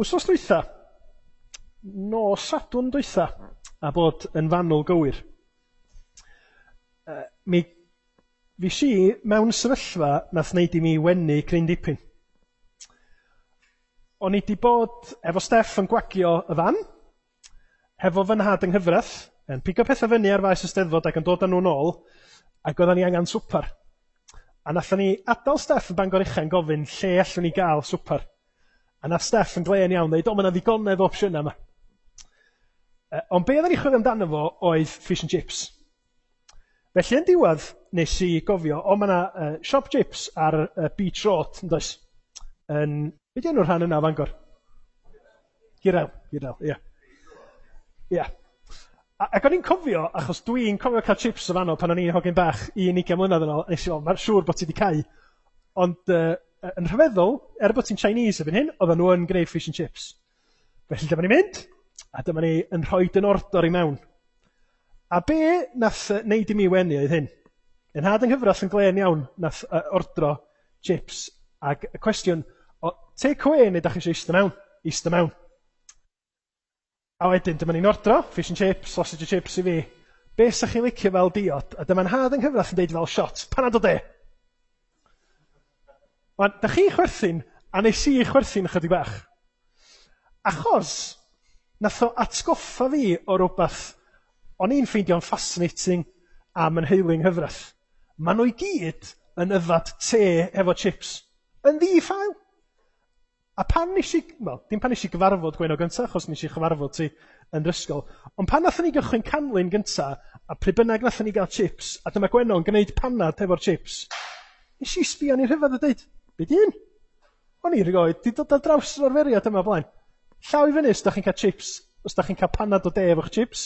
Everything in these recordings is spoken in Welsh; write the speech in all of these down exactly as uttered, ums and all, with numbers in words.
Wsos dwytha, nos Sadwrn dwytha, a bod yn fanwl gywir. Uh, mi fis i mewn sefyllfa nath wneud i mi wenu cryn dipyn. O'n i di bod efo Steff yn gwagio y fan, hefo fy nhad yng nghyfraith, yn pigo pethau fyny ar faes y Steddfod ac yn dod â nhw'n ôl, ac oedden ni angen swpar. A nathon ni adael Steff yn Bangor Uchen gofyn lle allwn ni gael swpar. A nath Steff yn glên iawn dweud, o, mae yna ddigonedd o opsiynau yma. Uh, ond be oedden ni chwilio amdano fo oedd fish and chips. Felly yn diwedd nes i gofio, o, mae yna uh, shop chips ar uh, Beach Road, yn does? Yn, beth yw'r rhan yna o Fangor? Girael, Girael, ia. Ia. Ac o'n i'n cofio, achos dwi'n cofio cael chips o fanno pan o'n i'n hogyn bach un ugain mlynedd yn ôl, nes i fel, mae'n siŵr bod ti wedi cael. Ond uh, yn rhyfeddol, er bod ti'n Chinese efo'n hyn, oedden nhw yn gwneud fish and chips. Felly dyma ni mynd, a dyma ni yn rhoi yn ordor i mewn. A be nath uh, neud i mi wenu oedd hyn? Yn had yng nghyfraith yn glên iawn nath uh, ordro chips, ac y cwestiwn, o, take away neu da chi eisiau eistedd mewn? Eistedd mewn. A wedyn, dyma ni'n ordro, fish and chips, sausage and chips i fi. Be sa'ch chi licio fel diod? A dyma'n had yng nghyfraith yn deud fel shot. Panad o de. Wan, da chi chwerthin, a nes i chwerthin ychydig bach. Achos, nath o atgoffa fi o rwbath o'n i'n ffeindio'n fascinating am yn heulu yng nghyfraith. Ma' nhw i gyd yn yfad te efo chips. Yn ddi-ffael. A pan nes i, wel, dim pan nes i gyfarfod Gweno gynta, achos nes i chyfarfod ti yn rysgol, ond pan nathon ni gychwyn canlyn gynta, a pryd bynnag nathon ni gael chips, a dyma Gweno yn gwneud panad efo'r chips, nes i sbio ni'r hyfad a dweud, be di un? O'n i rioed, di dod ar draws yr arferiad yma blaen. Llaw i fyny os da chi'n cael chips, os da chi'n cael panad o de efo'ch chips.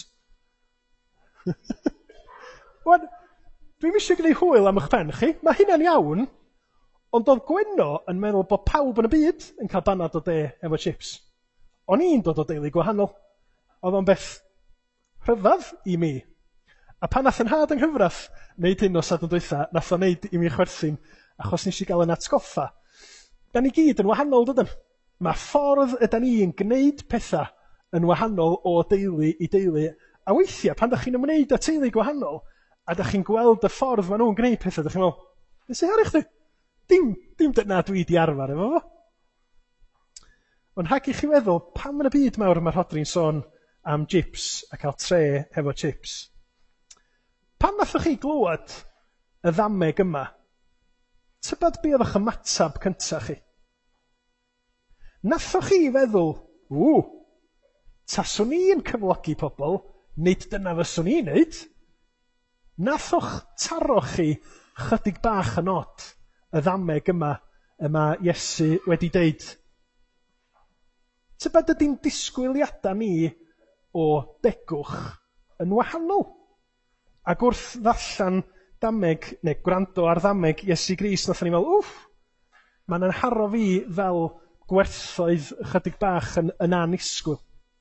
Wan, dwi'n eisiau gwneud hwyl am eich pen chi, mae hynna'n iawn, ond oedd Gweno yn meddwl bod pawb yn y byd yn cael banad o de efo chips. O'n i'n dod o deulu gwahanol. Oedd o'n beth rhyfedd i mi. A pan nath yn had yng nghyfraith, wneud hyn o Sadwrn dwytha, nath o'n neud i mi chwerthin, achos nes i gael yn atgoffa. Da ni gyd yn wahanol, dydyn? Mae ffordd ydyn ni yn gwneud pethau yn wahanol o deulu i deulu. A weithiau, pan da chi'n ymwneud â teulu gwahanol, a da chi'n gweld y ffordd maen nhw'n gwneud pethau, da chi'n meddwl, beth sy'n harich chdi? Dim, dim dyna dwi di arfer efo fo. Ond rhag i chi feddwl, pam yn y byd mawr mae Rhodri'n sôn am chips a cael tre hefo chips? Pam nathoch chi glwad y ddameg yma? Tybed be oedd eich ymatab cyntaf chi? Nathoch chi feddwl, ww, taswn ni yn cyflogi pobl, nid dyna fyswn i'n neud? Nathoch taro chi chydig bach yn od y ddameg yma yma Iesu wedi deud. Tybed ydy'n disgwyliadau ni o degwch yn wahanol. Ac wrth ddarllan dameg, neu gwrando ar ddameg Iesu Grist, nathon ni fel, wff, mae'n anharo fi fel gwerthoedd chydig bach yn, yn anisgwyl.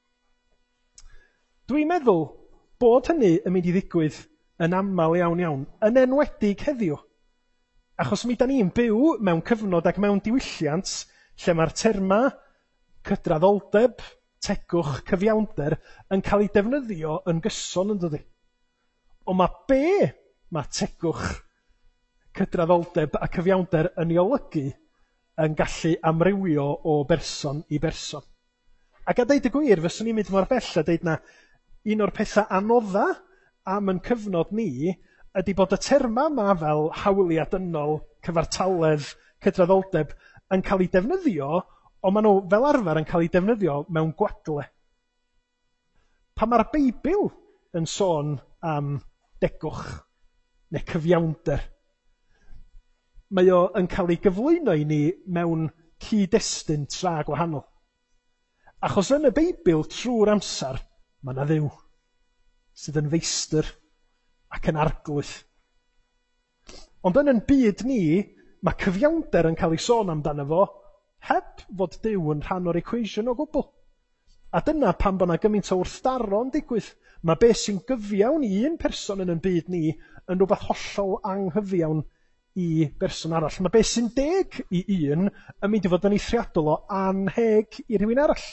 Dwi'n meddwl bod hynny yn mynd i ddigwydd yn aml iawn iawn, yn enwedig heddiw. Achos mi da ni'n byw mewn cyfnod ac mewn diwylliant lle mae'r terma cydraddoldeb, tegwch, cyfiawnder yn cael ei defnyddio yn gyson yn dydi. Ond mae be mae tegwch, cydraddoldeb a cyfiawnder yn ei olygu yn gallu amrywio o berson i berson. Ac a deud y gwir, fyswn i'n mynd mor bell a deud na un o'r pethau anodda am yn cyfnod ni ydy bod y terma yma fel hawliadynol, cyfartaledd, cydraddoldeb yn cael ei defnyddio, ond maen nhw fel arfer yn cael ei defnyddio mewn gwadle. Pa mae'r Beibl yn sôn am degwch neu cyfiawnder, mae o yn cael ei gyflwyno i ni mewn cyd-destun tra gwahanol. Achos yn y Beibl trwy'r amser, mae yna Dduw sydd yn feistr ac yn arglwydd. Ond yn yn byd ni, mae cyfiawnder yn cael ei sôn amdano fo, heb fod Duw yn rhan o'r equation o gwbl. A dyna pan bod yna gymaint o wrthdaro yn digwydd. Mae beth sy'n gyfiawn i un person yn yn byd ni yn rhywbeth hollol anghyfiawn i berson arall. Mae beth sy'n deg i un yn mynd i fod yn eithriadol o anheg i rhywun arall.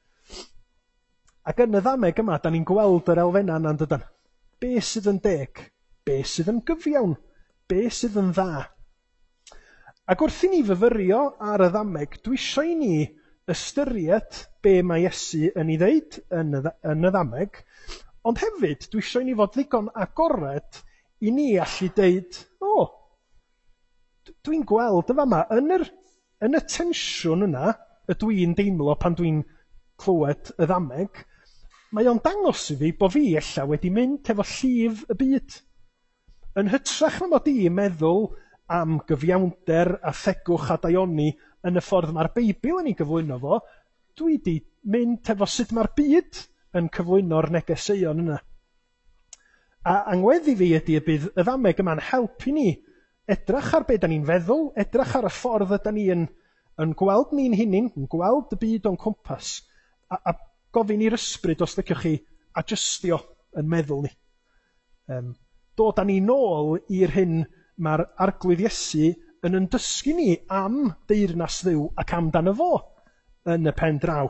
Ac yn y ddameg yma, da ni'n gweld yr elfenna yna'n dydan. Be sydd yn deg? Be sydd yn gyfiawn? Be sydd yn dda? Ac wrth i ni fyfyrio ar y ddameg, dwi isio i ni ystyried be mae Iesu yn ei ddeud yn y, yn y ddameg, ond hefyd dwi isio i ni fod ddigon agored i ni allu deud, o, oh, dwi'n gweld y fama, yn, yr, yn y tensiwn yna, y dwi'n deimlo pan dwi'n clywed y ddameg, mae o'n dangos i fi bod fi ella wedi mynd efo llif y byd. Yn hytrach na mod i meddwl am gyfiawnder a thegwch a daioni yn y ffordd mae'r Beibl yn ei gyflwyno fo, dwi wedi mynd efo sut mae'r byd yn cyflwyno'r negeseuon yna. A angweddi fi ydy y bydd y ddameg yma'n helpu ni edrach ar be da ni'n feddwl, edrach ar y ffordd ydyn ni yn, yn gweld ni'n hunin, yn gweld y byd o'n cwmpas, a, a gofyn i'r ysbryd os liciwch chi adjustio yn meddwl ni. Um, dod â ni nôl i'r hyn mae'r arglwydd Iesu yn yn dysgu ni am deyrnas Dduw ac amdano fo yn y pen draw.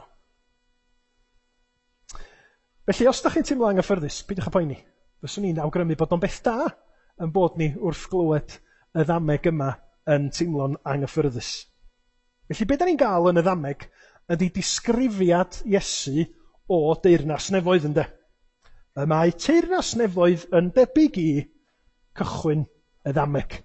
Felly, os ydych chi'n teimlo anghyffyrddus, peidiwch â poeni. Fyswn i'n awgrymu bod o'n beth da yn bod ni wrth glywed y ddameg yma yn teimlo'n anghyffyrddus. Felly, be da ni'n gael yn y ddameg ydy disgrifiad Iesu o deyrnas nefoedd ynde. Y mae teyrnas nefoedd yn debyg i cychwyn y ddameg.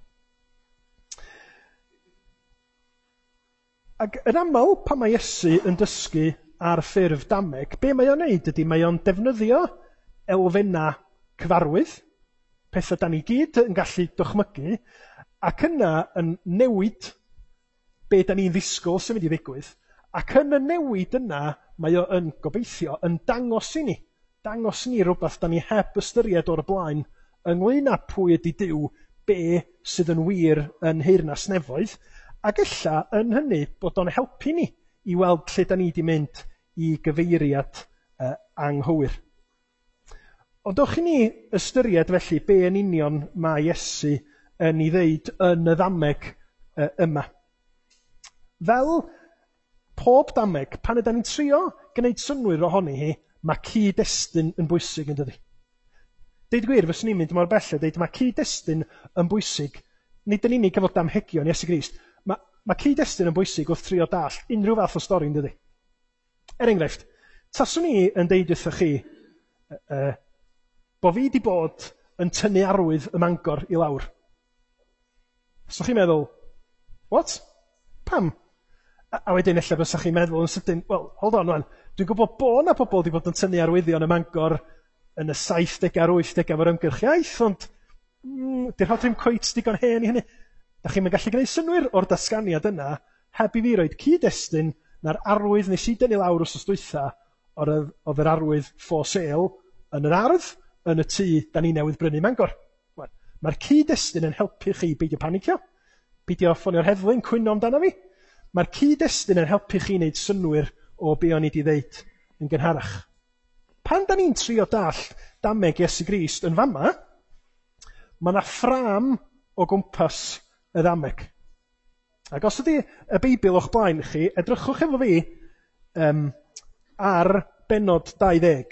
Ac yn aml, pan mae Iesu yn dysgu ar ffurf dameg, be mae o'n neud ydy mae o'n defnyddio elfenna cyfarwydd, pethau da ni gyd yn gallu dychmygu, ac yna yn newid be da ni'n ddisgwyl sy'n mynd i ddigwydd, ac yn y newid yna, mae o yn gobeithio yn dangos i ni, dangos ni rhywbeth da ni heb ystyried o'r blaen, ynglŷn â pwy ydy Duw, be sydd yn wir yn Nheyrnas Nefoedd, ac ella yn hynny bod o'n helpu ni i weld lle da ni wedi mynd i gyfeiriad uh, anghywir. Ond dowch i ni ystyried felly be yn union mae Iesu yn ei ddeud yn y ddameg uh, yma. Fel pob dameg, pan ydym ni'n trio gwneud synwyr ohoni hi, mae cyd-destun yn bwysig yn dydi. Deud gwir, fyswn ni'n mynd mor bell a deud mae cyd-destun yn bwysig, nid yn unig efo damhegion Iesu Grist, mae, mae cyd-destun yn bwysig wrth trio dall unrhyw fath o stori yn dydi. Er enghraifft, taswn ni yn deud wrthych chi uh, uh, bo fi wedi bod yn tynnu arwydd y Mangor i lawr. So chi'n meddwl, what? Pam? A, a wedyn ella bysach chi'n meddwl yn sydyn, wel, hold on, man. Dwi'n gwybod bod na pobl wedi bod yn tynnu arwyddion y Mangor yn y saithdegau a'r wythdegau o'r ymgyrch iaith, ond mm, di'r rhodri ddim cweit digon hen i hynny. Da chi'n gallu gwneud synwyr o'r dasganiad yna, heb i fi roed cyd-destun na'r arwydd nes i dynnu lawr os ystwytha oedd yr arwydd for sale yn yr ardd, yn y tŷ da ni newydd brynu Mangor. Mae'r cyd-destun yn helpu chi beidio panicio, beidio ffonio'r heddlu'n cwyno amdano fi. Mae'r cyd-destun yn helpu chi wneud synwyr o be o'n i wedi ddeud yn gynharach. Pan da ni'n trio dall dameg Iesu Grist yn fama, mae yna ffram o gwmpas y ddameg. Ac os ydy y Beibl o'ch blaen chi, edrychwch efo fi um, ar benod dauddeg.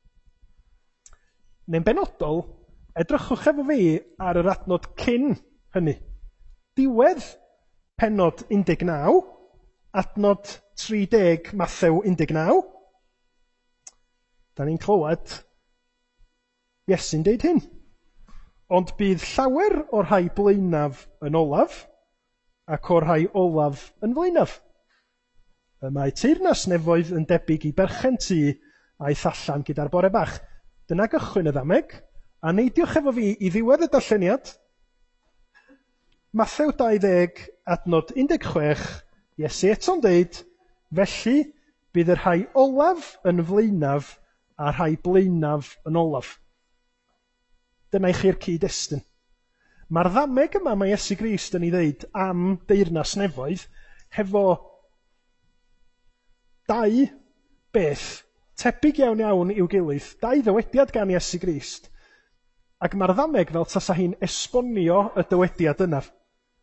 Neu'n benodol, edrychwch efo fi ar yr adnod cyn hynny. Diwedd penod un deg naw, adnod tri deg Mathew un deg naw. Da ni'n clywed Iesu'n deud hyn. Ond bydd llawer o'r rhai blaenaf yn olaf, ac o'r rhai olaf yn flaenaf. Y mae teyrnas nefoedd yn debyg i berchen tŷ aeth allan gyda'r bore bach. Dyna gychwyn y ddameg, a neidiwch efo fi i ddiwedd y darlleniad. Mathew dauddeg, adnod un deg chwech, Iesu eto'n deud, felly bydd yr rhai olaf yn flaenaf a rhai blaenaf yn olaf. Dyna i chi'r cyd-destun. Mae'r ddameg yma mae Iesu Grist yn ei ddeud am deyrnas nefoedd hefo dau beth tebyg iawn iawn i'w gilydd, dau ddywediad gan Iesu Grist, ac mae'r ddameg fel tasa hi'n esbonio y dywediad yna.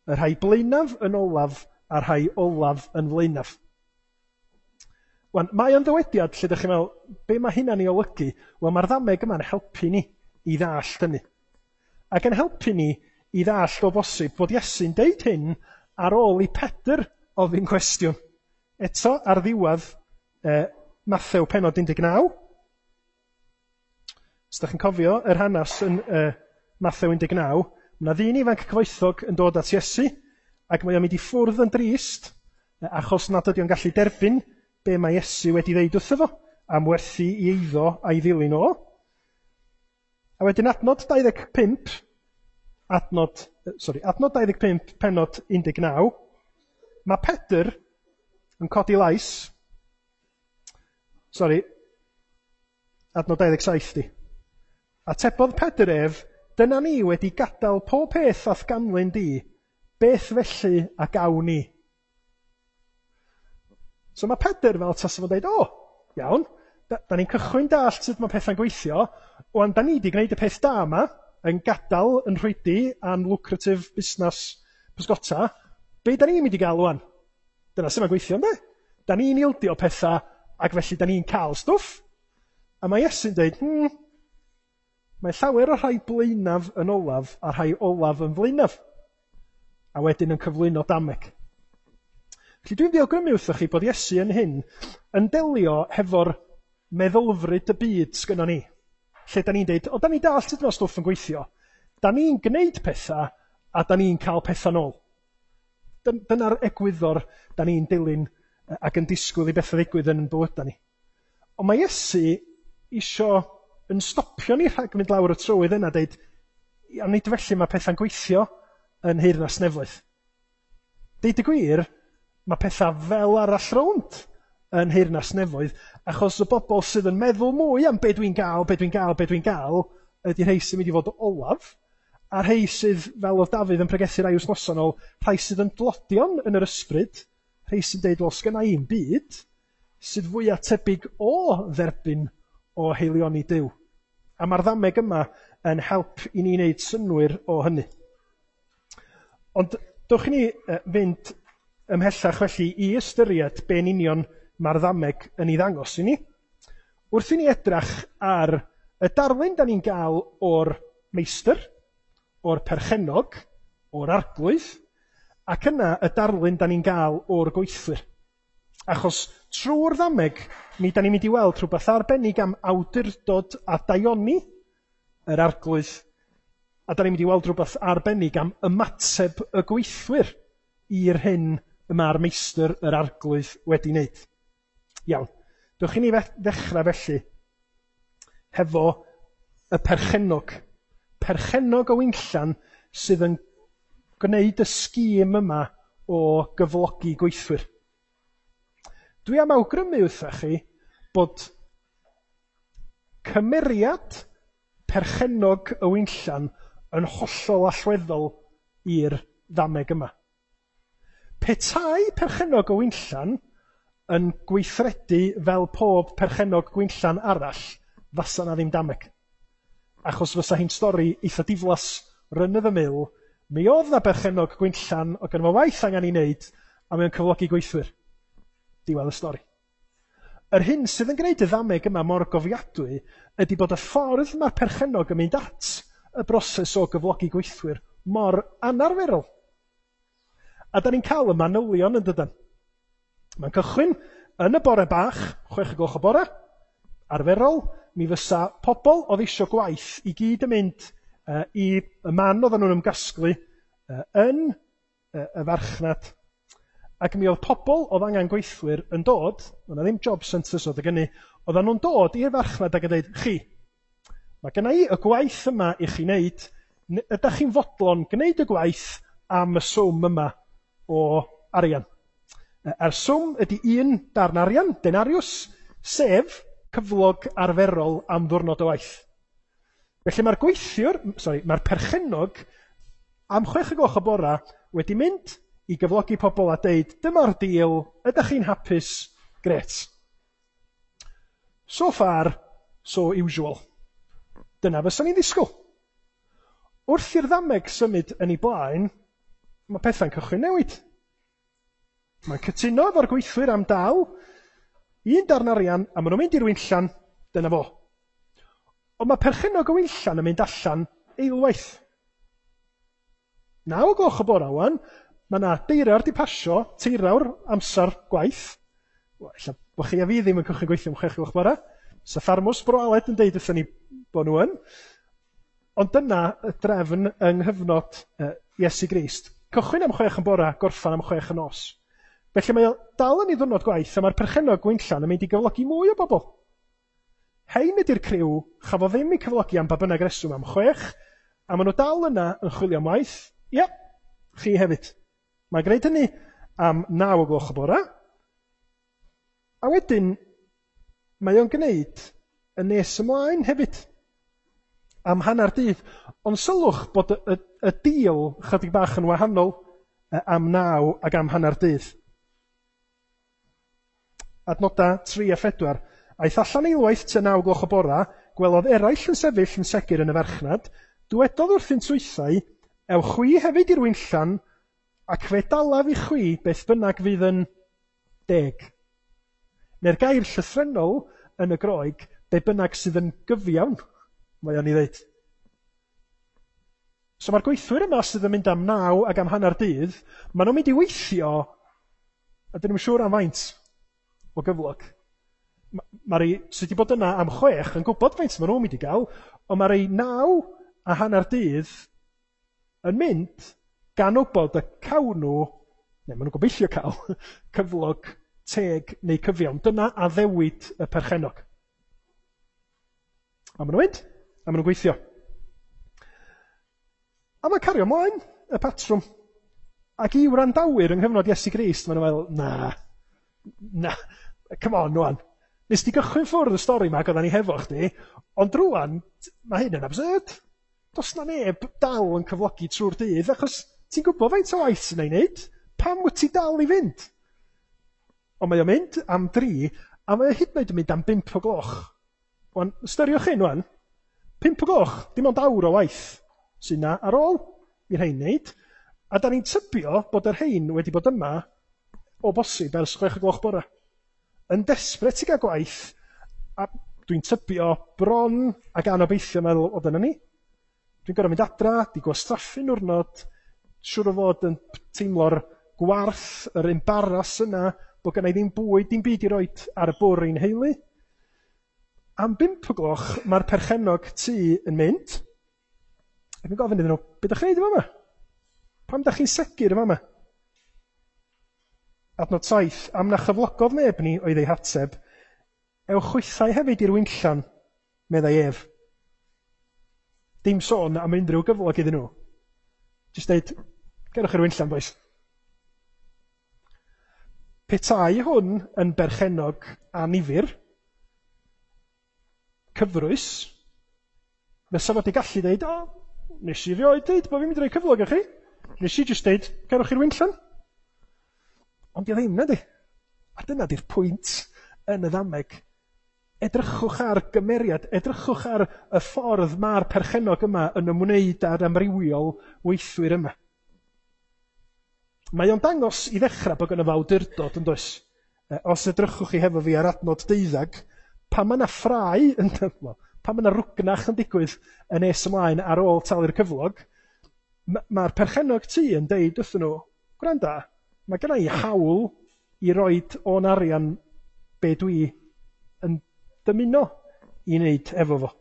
y rhai blaenaf yn olaf a rhai olaf yn flaenaf. Wan, mae o'n ddywediad lle ydych chi'n meddwl, be mae hynna'n ei olygu? Wel, mae'r ddameg yma'n helpu ni i ddallt hynny. Ac yn helpu ni i ddallt o bosib bod Iesu'n deud hyn ar ôl i Pedr ofyn cwestiwn. Eto, ar ddiwedd eh, Mathew pennod un deg naw. Os ydych chi'n cofio yr hanes yn uh, Mathew un deg naw, mae ddyn ifanc cyfoethog yn dod at Iesu, ac mae o'n mynd i ffwrdd yn drist, achos nad ydy o'n gallu derbyn be mae Iesu wedi ddeud wrtho fo, am werthu i eiddo a'i ddilyn o. A wedyn adnod dau ddeg pump, adnod, sorry, adnod dau ddeg pump, pennod un deg naw, mae Pedr yn codi lais, sori, adnod dau ddeg saith di. A tebodd Pedr ef, dyna ni wedi gadael pob peth ath ganlyn di, beth felly a gawn ni? So mae Pedr fel tasa fo'n dweud, o, iawn, da, da ni'n cychwyn dallt sut mae pethau'n gweithio, o'n da ni wedi gwneud y peth da yma, yn gadael yn rhwydi a'n lucrative busnes pysgota, be da ni'n mynd i gael wan? Dyna sy'n mae'n gweithio, ynddo? Da ni'n ildio pethau, ac felly da ni'n cael stwff. A mae Iesu'n dweud, hmm, mae llawer o rhai blaenaf yn olaf a rhai olaf yn flaenaf. A wedyn yn cyflwyno dameg. Felly dwi'n ddiawgrymu wrthoch chi bod Iesu yn hyn yn delio hefo'r meddylfryd y byd sgynnon ni. Lle da ni'n deud, o, da ni'n dall sut mae stwff yn gweithio. Da ni'n gwneud pethau a da ni'n cael pethau nôl. Dyna'r egwyddor da ni'n dilyn ac yn disgwyl i bethau ddigwydd yn bywydau ni. Ond mae Iesu isio yn stopio ni rhag mynd lawr y trywydd yna, deud, a nid felly mae pethau'n gweithio yn Nheyrnas Nefoedd. Deud y gwir, mae pethau fel arall rownd yn Nheyrnas Nefoedd, achos y bobl sydd yn meddwl mwy am be dwi'n gael, be dwi'n gael, be dwi'n gael, ydy rhai sy'n mynd i fod o olaf, a rhai sydd, fel oedd Dafydd yn pregethu rai wsnoson ôl, rhai sydd yn dlodion yn yr ysbryd, rhai sy'n deud, wel, sgynna i'n byd, sydd fwyaf tebyg o dderbyn o heilioni Duw. A mae'r ddameg yma yn help i ni wneud synwyr o hynny. Ond dowch i ni uh, fynd ymhellach felly i ystyried be'n union mae'r ddameg yn ei ddangos i ni. Wrth i ni edrach ar y darlun da ni'n gael o'r meistr, o'r perchennog, o'r arglwydd, ac yna y darlun da ni'n gael o'r gweithwyr. Achos trwy'r ddameg, mi da ni'n mynd i weld rhywbeth arbennig am awdurdod a daioni yr arglwydd, a da ni'n mynd i weld rhywbeth arbennig am ymateb y gweithwyr i'r hyn y mae'r meistr yr arglwydd wedi wneud. Iawn, dewch i ni ddechrau felly hefo y perchennog. Perchennog o Wynllan sydd yn gwneud y sgîm yma o gyflogi gweithwyr. Dwi am awgrymu wrthych chi bod cymeriad perchennog y Wynllan yn hollol allweddol i'r ddameg yma. Petai perchennog o Wynllan yn gweithredu fel pob perchennog Gwynllan arall, fasa na ddim dameg. Achos fysa hi'n stori eitha diflas run of the mill, mi oedd na perchennog Gwynllan o gan fo waith angen i wneud, a mae'n cyflogi gweithwyr. Diwedd y stori. Yr hyn sydd yn gwneud y ddameg yma mor gofiadwy ydy bod y ffordd mae'r perchennog yn mynd at y broses o gyflogi gweithwyr mor anarferol. A da ni'n cael y manylion yn dydyn. Mae'n cychwyn yn y bore bach, chwech y gloch o bore, arferol, mi fysa pobl oedd eisiau gwaith i gyd yn mynd uh, i y man oedden nhw'n ymgasglu uh, yn uh, y farchnad. Ac mi oedd pobl oedd angen gweithwyr yn dod, o'na ddim job centres oedd y gynnu, oedden nhw'n dod i'r farchnad ac yn dweud, chi, mae gynna i y gwaith yma i chi wneud, ydych chi'n fodlon gwneud y gwaith am y swm yma o arian. A'r swm ydy un darn arian, denarius, sef cyflog arferol am ddwrnod o waith. Felly mae'r gweithiwr, sori, mae'r perchennog am chwech y gloch o bora wedi mynd i gyflogi pobl a deud, dyma'r deal, ydych chi'n hapus? Gret. So far, so usual. Dyna fysa ni'n ddisgwyl. Wrth i'r ddameg symud yn ei blaen, mae pethau'n cychwyn newid. Mae'n cytuno efo'r gweithwyr am dal un darn arian a maen nhw'n mynd i'r wynllan, dyna fo. Ond mae perchennog y wynllan yn mynd allan eilwaith. Naw o gloch y bora wan, mae yna deirawr di pasio, teirawr amser gwaith. Ella bo chi a fi ddim yn cychwyn gweithio am chwech gloch bora. Sa ffarmwrs Bro Aled yn deud wrthyn ni bod nhw yn. Ond dyna y drefn yng nghyfnod uh, Iesu Grist. Cychwyn am chwech yn bora, gorffan am chwech yn nos. Felly mae o dal yn ei ddwrnod gwaith a mae'r perchennog wynllan yn mynd i gyflogi mwy o bobl. Hein ydy'r criw chafo ddim i cyflogi am ba bynnag reswm am chwech, a maen nhw dal yna yn chwilio am waith. Ia, chi hefyd. Mae'n gwneud hynny am naw o gloch y bora. A wedyn, mae o'n gwneud y nes ymlaen hefyd am hanner dydd. Ond sylwch bod y, y, y deal chydig bach yn wahanol am naw ac am hanner dydd. Adnoda tri a phedwar. Aeth allan eilwaith tua naw gloch y bora, gwelodd eraill yn sefyll yn segur yn y farchnad, dywedodd wrth un trwythau, ewch chwi hefyd i'r wynllan, ac fe dalaf i chwi beth bynnag fydd yn deg. Neu'r gair llythrenol yn y Groeg, be bynnag sydd yn gyfiawn, mae o'n ei ddeud. So mae'r gweithwyr yma sydd yn mynd am naw ac am hanner dydd, maen nhw'n mynd i weithio, a dyn nhw'n siŵr am faint o gyflog. Mae rei sydd wedi bod yna am chwech yn gwybod faint maen nhw'n mynd i gael, ond mae rei naw a hanner dydd yn mynd gan wybod y cawn nhw, neu maen nhw'n gobeithio cael, cyflog teg neu cyfiawn. Dyna a ddewid y perchennog. A maen nhw'n mynd, a maen nhw'n gweithio. A mae'n cario mlaen y patrwm. Ac i wrandawyr yng nghyfnod Iesu Grist, maen nhw'n meddwl, na, na, come on, nwan. Nes di gychwyn ffwrdd y stori yma gyda ni hefo chdi, ond drwan, mae hyn yn absurd. Does na neb dal yn cyflogi trwy'r dydd, achos ti'n gwybod faint o waith sy'n ei wneud, pam wyt ti dal i fynd? Ond mae o'n mynd am dri, a mae o hyd yn oed yn mynd am bimp o gloch. Wan, ystyriwch hyn wan, pimp o gloch, dim ond awr o waith sy'n na ar ôl i'r hein wneud, a da ni'n tybio bod yr hein wedi bod yma o bosib ers chwech o gloch bora. Yn desbryd i gael gwaith, a dwi'n tybio bron ac anobeithio meddwl o dyna ni. Dwi'n gorfod mynd adra, di gwastraffu'n wrnod, siŵr o fod yn teimlo'r gwarth, yr embaras yna, bod gennau ddim bwyd, dim byd i roed ar y bwr i'n heulu. Am bimp o gloch, mae'r perchennog tŷ yn mynd. A dwi'n gofyn iddyn nhw, beth ydych chi'n neud yma? Pam ydych chi'n segur yma? Adnod saith, am na chyflogodd neb ni oedd ei hateb, ewch chwythau hefyd i'r wynllan, meddai ef. Dim sôn am unrhyw gyflog iddyn nhw. Jyst deud, gerwch i'r wynllan, boes. Petai hwn yn berchennog anifyr, cyfrwys, fysa fod i gallu deud, o, nes i rioed deud bod fi'n mynd i roi cyflog i chi. Nes i jyst deud, gerwch i'r wynllan. Ond i ddim, na di. A dyna di'r pwynt yn y ddameg. Edrychwch ar gymeriad, edrychwch ar y ffordd mae'r perchennog yma yn ymwneud â'r amrywiol weithwyr yma. Mae o'n dangos i ddechrau bod yn y fawdurdod yn does. Os edrychwch chi hefo fi ar adnod deuddag, pa mae yna ffrau, yn, pa mae yna rwgnach yn digwydd yn nes ymlaen ar ôl talu'r cyflog, mae'r perchennog tŷ yn deud wrthyn nhw, gwranda, mae genna i hawl i roed o'n arian be dwi yn dymuno i wneud efo fo.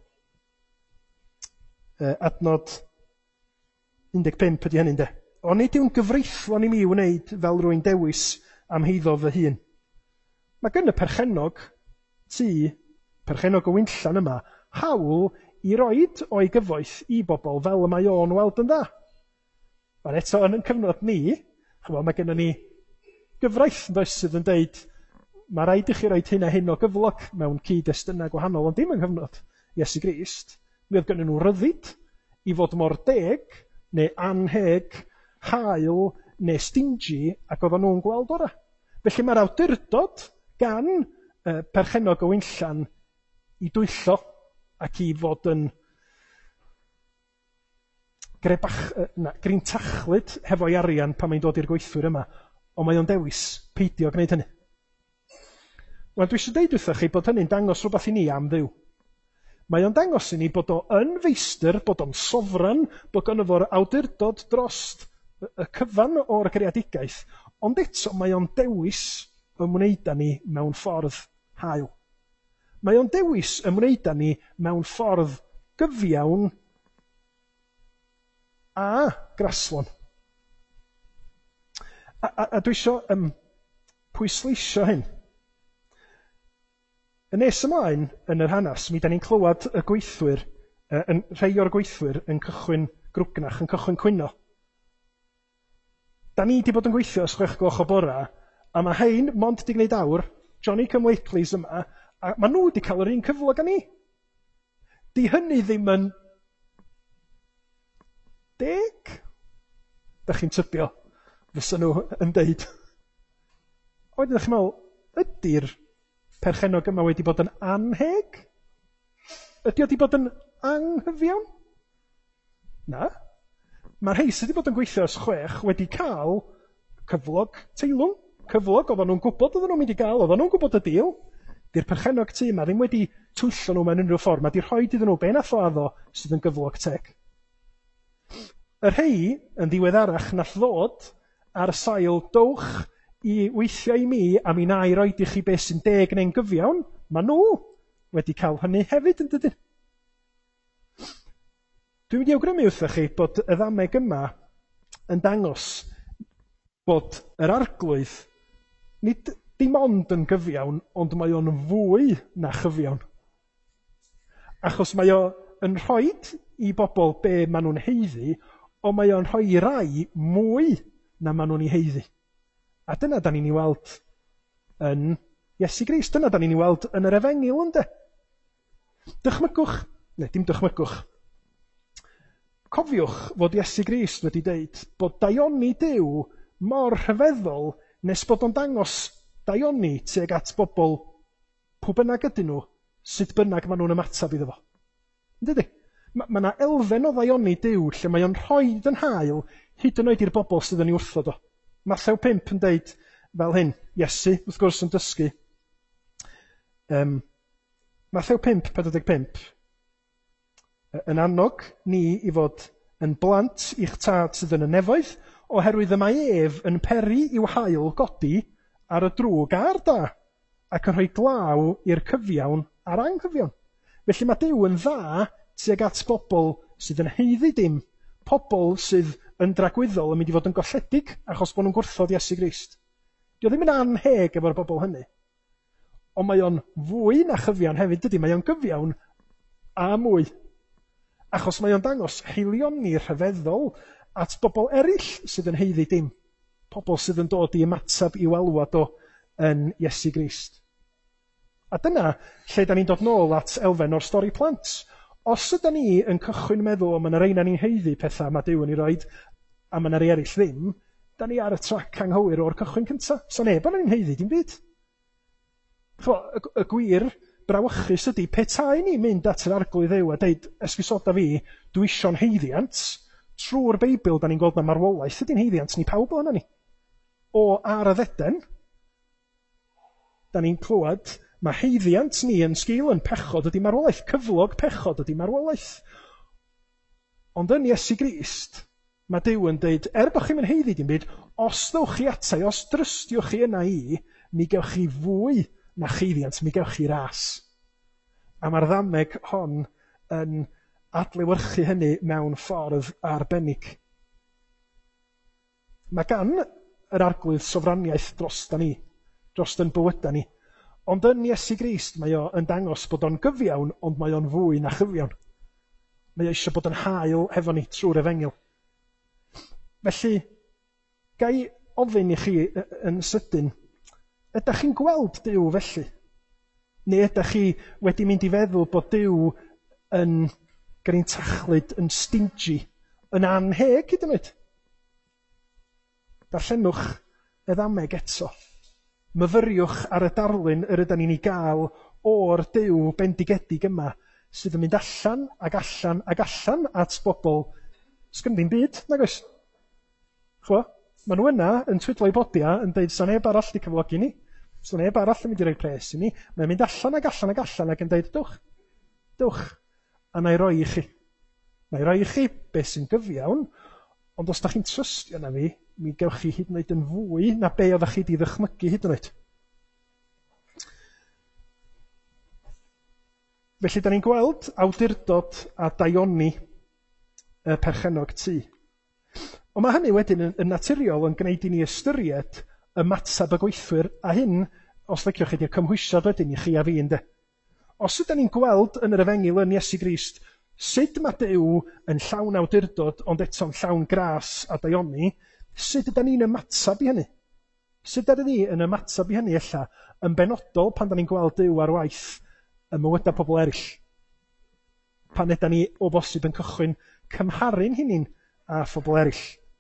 Uh, adnod un deg pump ydy hynny'n de. Ond nid yw'n gyfreithlon i mi wneud fel rwy'n dewis am heiddo fy hun. Mae gen y perchennog tŷ, perchennog y wynllan yma, hawl i roed o'i gyfoeth i bobl fel y mae o'n weld yn dda. Ond eto yn y cyfnod ni, chymod, mae gennym ni gyfraith yn does sydd yn deud mae rhaid i chi roed hyn a hyn o gyflog mewn cyd-destynau gwahanol, ond dim yn cyfnod Iesu Grist. Mi oedd gennyn nhw ryddid i fod mor deg, neu anheg, hael, neu stingy, ac oedden nhw'n gweld ora. Felly mae'r awdurdod gan uh, perchennog o wynllan i dwyllo ac i fod yn grebach, na, grintachlyd hefo'i arian pan mae'n dod i'r gweithwyr yma, ond mae o'n dewis peidio gwneud hynny. Wel, dwi eisiau deud wrthych chi bod hynny'n dangos rhywbeth i ni am Dduw. Mae o'n dangos i ni bod o yn feistr, bod o'n sofran, bod gynno fo'r awdurdod drost y cyfan o'r greadigaeth, ond eto mae o'n dewis ymwneud â ni mewn ffordd hael. Mae o'n dewis ymwneud â ni mewn ffordd gyfiawn a graslon. A, a, a dwi eisiau um, pwysleisio hyn. Yn nes ymlaen yn yr hanes, mi da ni'n clywed y gweithwyr, uh, yn, rhai o'r gweithwyr yn cychwyn grwgnach, yn cychwyn cwyno. Da ni wedi bod yn gweithio ys chwech gloch o bora, a mae hein mond wedi gwneud awr, Johnny Come Lately's yma, a maen nhw wedi cael yr un cyflog â ni. Di hynny ddim yn deg? Da chi'n tybio, fysa nhw yn deud. A wedyn ddech chi'n meddwl, ydy'r perchenog yma wedi bod yn anheg? Ydy o wedi bod yn anghyfiawn? Na. Mae'r rhai sydd wedi bod yn gweithio ys chwech wedi cael cyflog teilwng, cyflog oedden nhw'n gwybod oedden nhw'n mynd i gael, oedden nhw'n gwybod y deal. Di'r perchenog tu yma ddim wedi twyllo nhw mewn unrhyw ffordd, mae di'r rhoi iddyn nhw ben a thoaddo sydd yn gyflog teg. Y rhai yn ddiweddarach nath ddod ar sail dowch i weithio i mi a mi na i roed i chi beth sy'n deg neu'n gyfiawn, mae nhw wedi cael hynny hefyd yn dydyn. Dwi'n mynd i awgrymu wrthych chi bod y ddameg yma yn dangos bod yr arglwydd nid dim ond yn gyfiawn, ond mae o'n fwy na chyfiawn. Achos mae o yn rhoi i bobl be maen nhw'n heiddi, ond mae o'n rhoi i rai mwy na maen nhw'n ei heiddi. A dyna da ni'n ei weld yn Iesu Grist, dyna da ni'n ei weld yn yr Efengil ynde. Dychmygwch, neu dim dychmygwch, cofiwch fod Iesu Grist wedi deud bod daioni Duw mor rhyfeddol nes bod o'n dangos daioni tuag at bobl pw bynnag ydyn nhw, sut bynnag maen nhw'n ymatab iddo fo. Ynddi? Mae ma yna elfen o ddaioni Duw lle mae o'n rhoi yn hael hyd yn oed i'r bobl sydd yn ei wrthod o. Mathew pump yn deud fel hyn, Iesu, wrth gwrs yn dysgu. Um, Mathew pump, pedwar deg pump. Yn annog ni i fod yn blant i'ch tad sydd yn y nefoedd, oherwydd y mae ef yn peri i'w hael godi ar y drwg a'r da, ac yn rhoi glaw i'r cyfiawn a'r anghyfiawn. Felly mae Duw yn dda tuag at bobl sydd yn heiddi dim, pobl sydd yn dragwyddol yn mynd i fod yn golledig achos bod nhw'n gwrthod Iesu Grist. Dio ddim yn anheg efo'r bobl hynny. Ond mae o'n fwy na chyfiawn hefyd, dydy, mae o'n gyfiawn a mwy. Achos mae o'n dangos heilioni rhyfeddol at bobl eraill sydd yn heiddi dim. Pobl sydd yn dod i ymatab i welwad o yn Iesu Grist. A dyna lle da ni'n dod nôl at elfen o'r stori plant. Os ydyn ni yn cychwyn meddwl am yna rhain ni'n heiddi pethau mae Duw yn ei roed a mae yna rei eraill ddim, da ni ar y trac anghywir o'r cychwyn cyntaf. So neb yn ni'n heiddi dim byd. Chlo, y, y gwir brawychus ydy, petai ni mynd at yr arglwydd Dduw a deud, esgusoda fi, dwi isio'n heiddiant, trwy'r Beibl da ni'n gweld na marwolaeth ydy'n heiddiant ni pawb o'na ni. O ar y ddeden, da ni'n clywed, mae heiddiant ni yn sgil yn pechod ydy marwolaeth, cyflog pechod ydy marwolaeth. Ond yn Iesu Grist, mae Duw yn deud, er bod chi'n mynd heiddi dim byd, os ddewch chi atai, os drystiwch chi yna i, mi gewch chi fwy na cheiddiant, mi gewch chi ras. A mae'r ddameg hon yn adlewyrchu hynny mewn ffordd arbennig. Mae gan yr arglwydd sofraniaeth dros da ni, dros yn bywyda ni. Ond yn Iesu Grist mae o yn dangos bod o'n gyfiawn, ond mae o'n fwy na chyfiawn. Mae o eisiau bod yn hael hefo ni trwy'r Efengil. Felly, gai ofyn i chi yn sydyn, ydych chi'n gweld Duw felly? Neu ydych chi wedi mynd i feddwl bod Duw yn greintachlyd, yn stingy, yn anheg hyd yn oed? Darllenwch y ddameg eto. Myfyriwch ar y darlun yr ydyn ni'n ei gael o'r Duw bendigedig yma sydd yn mynd allan ag allan ag allan at bobl Sgyn ddim byd, nag oes? Chwa, maen nhw yna yn twydlo'i bodia yn deud sa neb arall di cyflogi ni, sa neb arall yn mynd i roi pres i ni, mae'n mynd allan ag allan ag allan ag yn deud, dwch, dwch, a na i roi i chi. Na i roi i chi beth sy'n gyfiawn, ond os da chi'n trystio na fi, mi gewch chi hyd yn oed yn fwy na be oeddech chi di ddychmygu hyd yn oed. Felly, da ni'n gweld awdurdod a daioni y perchenog tŷ. Ond mae hynny wedyn yn, yn naturiol yn gwneud i ni ystyried y matab y gweithwyr, a hyn, os liciwch chi, di'r cymhwysad wedyn i chi a fi ynde. Os ydyn ni'n gweld yn yr efengil yn Iesu Grist, sut mae Duw yn llawn awdurdod, ond eto'n llawn gras a daioni, sut ydyn ni'n ymatab i hynny? Sut ydyn ni yn ymatab i hynny ella, yn benodol pan da ni'n gweld Duw ar waith y mywydau pobl eraill? Pan ydyn ni o bosib yn cychwyn cymharu'n hunin a phobl eraill.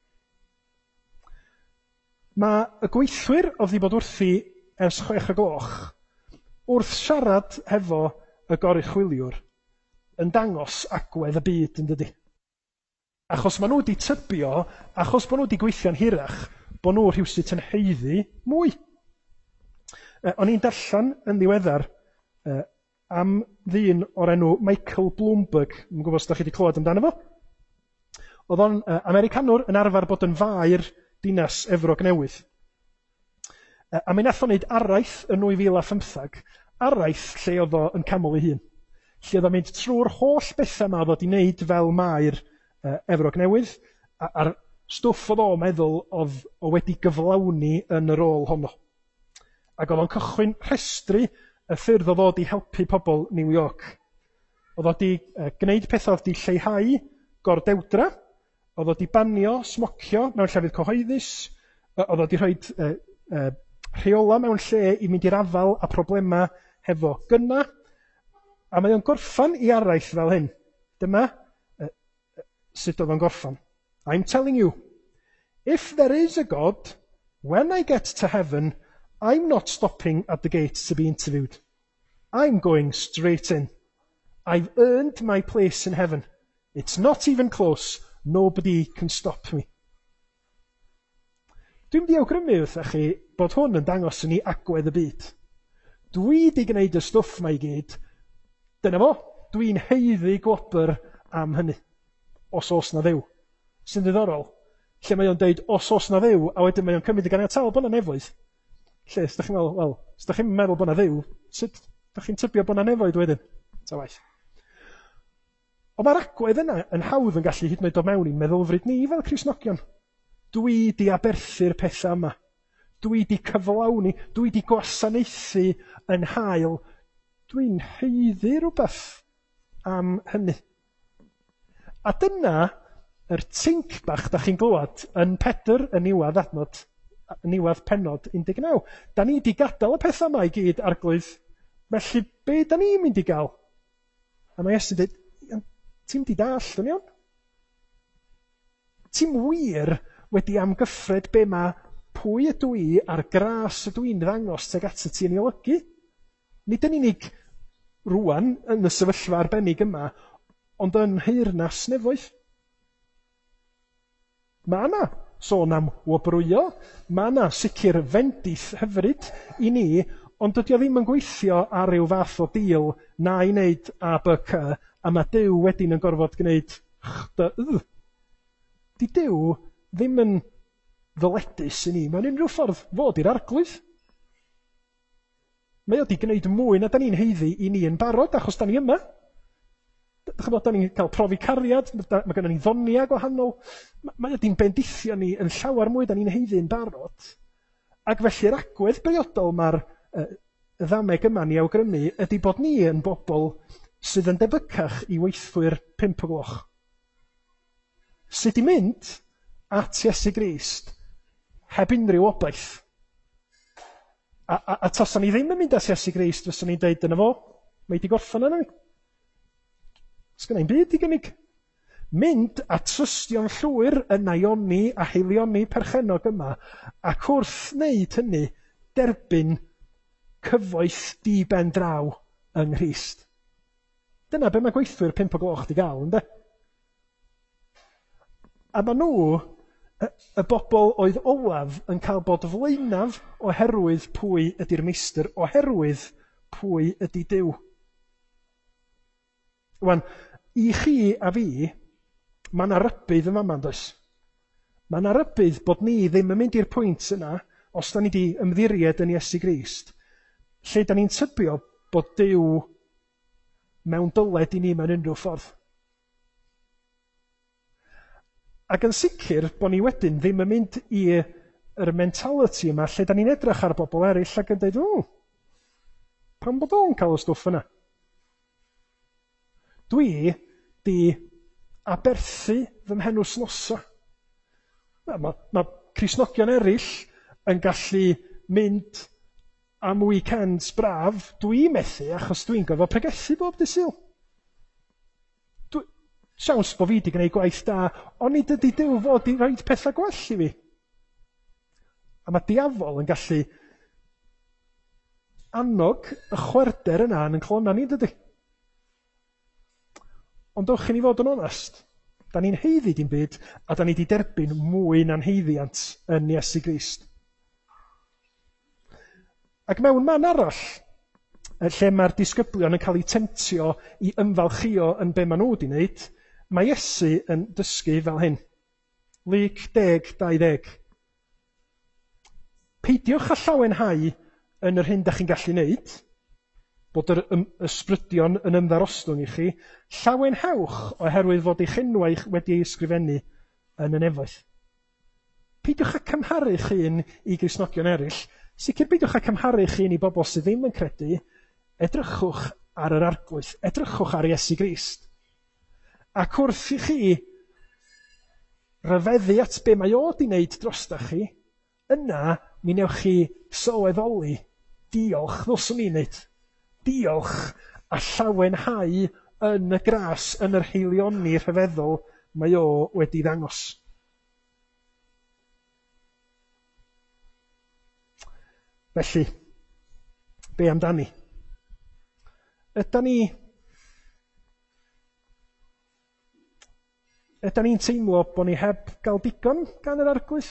Mae y gweithwyr oedd wedi bod wrthi ers chwech y gloch wrth siarad hefo y goruchwyliwr yn dangos agwedd y byd yn dydi. Achos maen nhw wedi tybio, achos bod nhw wedi gweithio'n hirach, bod nhw rhywsut yn heiddi mwy. E, o'n i'n darllen yn ddiweddar e, am ddyn o'r enw Michael Bloomberg, yn gwybod os da chi wedi clywed amdano fo. Oedd o'n uh, Americanwr yn arfer bod yn faer dinas Efrog Newydd. Uh, a mi nath o'n neud araith yn nwy fil a phymtheg, araith lle oedd o yn camol ei hun. Lle oedd o'n mynd trwy'r holl bethau yma oedd o wedi wneud fel maer uh, Efrog Newydd, a, a'r stwff oedd o'n meddwl oedd o wedi gyflawni yn yr ôl honno. Ac oedd o'n cychwyn rhestru y ffyrdd oedd o wedi helpu pobl New York. Oedd o wedi uh, gwneud pethau oedd wedi lleihau gordewdra, oedd o wedi banio smocio mewn llefydd cyhoeddus, oedd o wedi rhoi uh, uh, rheola mewn lle i mynd i'r afal a problema hefo gynna, a mae o'n gorffan i araith fel hyn. Dyma uh, uh, sut oedd o'n gorffan. I'm telling you, if there is a God, when I get to heaven, I'm not stopping at the gates to be interviewed. I'm going straight in. I've earned my place in heaven. It's not even close. Nobody can stop me. Dwi'n di awgrymu wrthych chi bod hwn yn dangos i ni agwedd y byd. Dwi di gwneud y stwff mae i gyd. Dyna fo, dwi'n heiddi gwobr am hynny. Os oes na ddew. Sy'n ddiddorol. Lle mae o'n deud, os oes na ddew, a wedyn mae o'n cymryd i ganiatal bod na nefoedd. Lle, ysdych chi'n meddwl, wel, ysdych chi'n meddwl bod na ddew, sut ydych chi'n tybio bod na nefoedd wedyn? Ta waith. Ond mae'r agwedd yna yn hawdd yn gallu hyd yn oed o mewn i'n meddylfryd ni fel Cristnogion. Dwi di aberthu'r pethau yma. Dwi di cyflawni, dwi di gwasanaethu yn hael. Dwi'n heiddi rhywbeth am hynny. A dyna yr tinc bach da chi'n glwad yn Pedr y niwadd adnod, niwadd penod un deg naw. Da ni di gadael y pethau yma i gyd arglwydd. Felly, be da ni'n mynd i gael? A mae Iesu'n dweud, ti'n di dall yn iawn? Ti'n wir wedi amgyffred be ma pwy ydw i a'r gras ydw i'n ddangos teg at y ti yn ei olygu? Nid yn unig rwan yn y sefyllfa arbennig yma, ond yn heyrnas nefoedd. Mae yna sôn am wobrwyo, mae yna sicr fendith hyfryd i ni, ond dydy o ddim yn gweithio ar ryw fath o dîl na i wneud A B C, a mae Duw wedyn yn gorfod gwneud chdy. Di Duw ddim yn ddyledus i ni, mewn unrhyw ffordd fod i'r arglwydd. Mae o di gwneud mwy na da ni'n heiddi i ni yn barod, achos da ni yma. Dych chi'n bod, da ni'n cael profi cariad, mae gennym ni ddonia gwahanol. Mae o di'n bendithio ni yn llawer mwy da ni'n heiddi yn barod. Ac felly'r agwedd briodol mae'r uh, ddameg yma ni awgrymu ydy bod ni yn bobl sydd yn debycach i weithwyr pump o gloch. Sydd i mynd at Iesu Grist heb unrhyw obaith. A, a, a tasan ni ddim yn mynd at Iesu Grist, fysa ni'n deud, dyna fo, mae di gorffan yna ni. Sgynna i'n byd i gynnig. Mynd a trystio'n llwyr yn aioni a heilioni perchenog yma, ac wrth wneud hynny, derbyn cyfoeth di ben draw yng Nghrist. Dyna be mae gweithwyr pump o gloch di gael, ynddo? A maen nhw, y, y bobl oedd olaf, yn cael bod flaenaf oherwydd pwy ydy'r meistr, oherwydd pwy ydy Duw. Wan, i chi a fi, mae yna rybydd yn fama, does? Mae yna rybydd bod ni ddim yn mynd i'r pwynt yna, os da ni wedi ymddiried yn Iesu Grist, lle da ni'n tybio bod Duw mewn dyled i ni mewn unrhyw ffordd. Ac yn sicr bod ni wedyn ddim yn mynd i'r mentality yma lle da ni'n edrych ar bobl eraill ac yn dweud, o, pam bod o'n cael y stwff yna? Dwi di aberthu fy mhenws nosa. Mae ma Cristnogion eraill yn gallu mynd am weekends braf, dwi'n methu achos dwi'n gorfod pregethu bob dydd Sul. Dwi, siawns bod fi wedi gwneud gwaith da, ond nid ydy Duw fod i roed pethau gwell i fi. A mae diafol yn gallu annog y chwerder yna yn clona ni, dydy. Ond dowch i ni fod yn onest, da ni'n heiddi dim byd, a da ni wedi derbyn mwy na'n heiddiant yn Iesu Grist. Ac mewn man arall, lle mae'r disgyblion yn cael eu temtio i ymfalchio yn be maen nhw wedi wneud, mae Iesu yn dysgu fel hyn. Lyc deg, dau ddeg. Peidiwch â llawenhau yn yr hyn da chi'n gallu wneud, bod yr ysbrydion yn ymddarostwng i chi, llawenhewch oherwydd fod eich enwaith wedi ei ysgrifennu yn y nefoedd. Peidiwch â cymharu chi'n i Gristnogion eraill, sicr beidiwch â cymharu chi'n i bobl sydd ddim yn credu, edrychwch ar yr arglwydd, edrychwch ar Iesu Grist. Ac wrth i chi ryfeddu at be mae o wedi wneud drostach chi, yna mi newch chi sylweddoli, diolch ddylswn ni'n wneud. Diolch a llawenhau yn y gras, yn yr heilioni rhyfeddol mae o wedi ddangos. Felly, be amdani? Ydan ni Ydan ni'n teimlo bod ni heb gael digon gan yr arglwydd?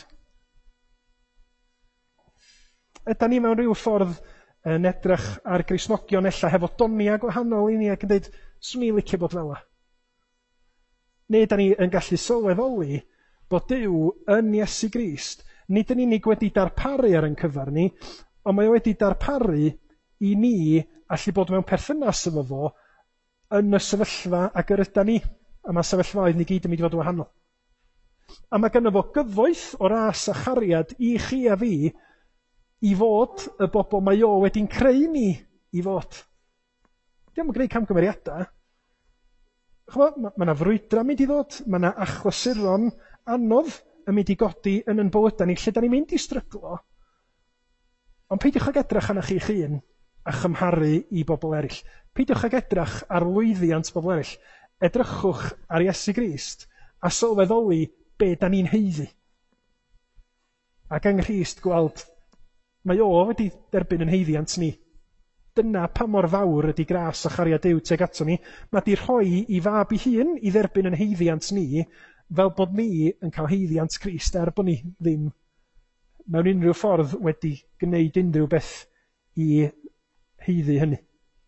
Ydan ni mewn rhyw ffordd yn edrych ar Gristnogion ella hefo donia gwahanol i ni ac yn dweud, swn i'n licio bod fel yna. Neu da ni yn gallu sylweddoli bod Duw yn Iesu Grist, nid yn unig wedi darparu ar ein cyfar ni, ond mae wedi darparu i ni allu bod mewn perthynas efo fo yn y sefyllfa ac yr ydyn ni, a mae sefyllfaoedd ni gyd yn mynd i fod yn wahanol. A mae gynno fo gyfoeth o ras a chariad i chi a fi i fod y bobl mae o wedi'n creu ni i fod. Diolch yn gwneud camgymeriadau. Mae yna frwydra mynd i ddod, mae yna achlysuron anodd yn mynd i godi yn yn bywydau ni, lle da ni'n mynd i stryglo. Ond peidiwch ag edrych arnach chi'ch hun a chymharu i bobl eraill. Peidiwch ag edrych ar lwyddiant bobl eraill. Edrychwch ar Iesu Grist a sylweddoli be da ni'n heiddi. Ac yng Nghrist gweld mae o wedi derbyn yn heiddiant ni. Dyna pa mor fawr ydy gras a chariad Duw tuag ato ni. Mae di rhoi i fab ei hun i dderbyn yn heiddiant ni, fel bod ni yn cael heiddiant Crist er bod ni ddim mewn unrhyw ffordd wedi gwneud unrhyw beth i heiddi hynny.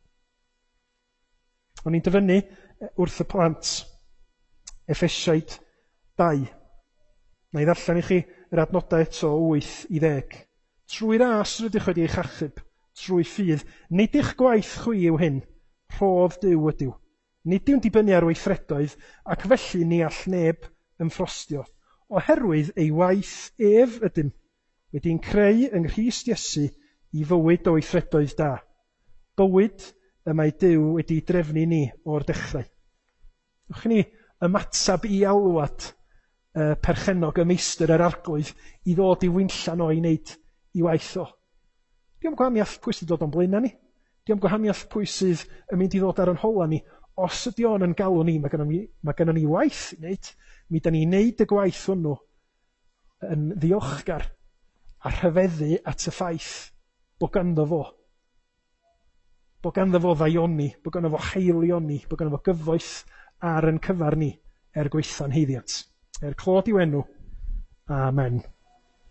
O'n i'n dyfynnu wrth y plant Effesiaid dau. Na i ddarllen i chi yr adnodau eto wyth i ddeg. Trwy ras rydych wedi eich achub, trwy ffydd, nid eich gwaith chwi yw hyn, rhodd Duw ydyw. Nid yw'n dibynnu ar weithredoedd, ac felly ni all neb ymffrostio. Oherwydd ei waith ef ydym, wedi'n creu yng Nghrist Iesu i fywyd o weithredoedd da. Bywyd y mae Duw wedi drefnu ni o'r dechrau. Ywch ni ymatab i alwad uh, perchenog y meistr yr arglwydd i ddod i wynllan o i wneud i waith o. Diolch gwahaniaeth pwy sydd dod o'n blaena ni. Diolch gwahaniaeth pwy sydd yn mynd i ddod ar yn hola ni. Os ydi o'n yn galw ni, mae gennym ni, mae gennym ni waith i wneud. Mi da ni wneud y gwaith hwnnw yn ddiolchgar a rhyfeddu at y ffaith bod ganddo fo. Bod ganddo fo ddaioni, bod ganddo fo heilioni, bod ganddo fo gyfoeth ar yn cyfar ni er gweitho'n heiddiant. Er clod i'w enw. Amen.